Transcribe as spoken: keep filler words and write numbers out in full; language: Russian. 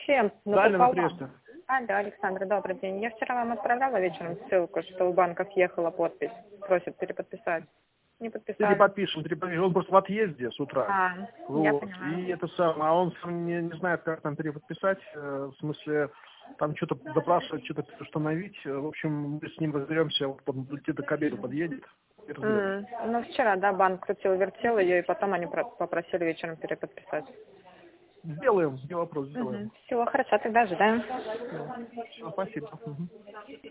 Чем? Ну, Далее на пополам. Триста. А, да, Александр, добрый день. Я вчера вам отправляла вечером ссылку, что у банка съехала подпись. Просят переподписать. Не подписали. Переподпишем, переподпишем. Он просто в отъезде с утра. А, я Вот. поняла. И это самое. А он сам не, не знает, как там переподписать. э, В смысле, там что-то запрашивать, что-то установить. Э, В общем, мы с ним разберемся. Вот он где-то к обеду подъедет. И разберемся. М, Ну, вчера, да, банк крутил-вертел ее, и потом они про- попросили вечером переподписать. Сделаем, не вопрос, сделаем. Угу. Все, хорошо, тогда ожидаем. Все, все, спасибо. Мгм.